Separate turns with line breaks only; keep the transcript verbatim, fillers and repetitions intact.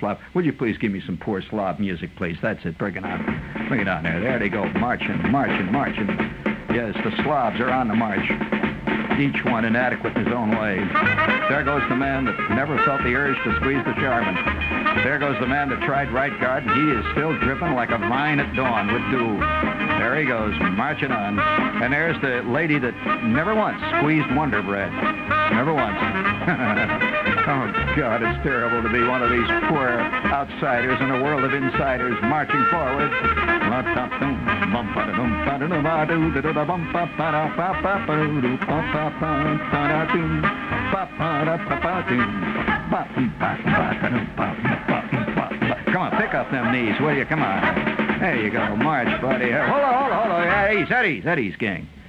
Slav. Would you please give me some poor Slav music, please? That's it. Bring it on. Bring it on there. There they go. Marching, marching, marching. Yes, the Slavs are on the march. Each one inadequate in his own way. There goes the man that never felt the urge to squeeze the Charmin. There goes the man that tried right guard, and he is still dripping like a vine at dawn with dew. There he goes, marching on. And there's the lady that never once squeezed Wonder Bread. Never once. Oh, God, it's terrible to be one of these poor outsiders in a world of insiders marching forward. Come on, pick up them knees, will you? Come on. There you go. March, buddy. Hold on, hold on, hold on. Ease, at ease, at ease, gang.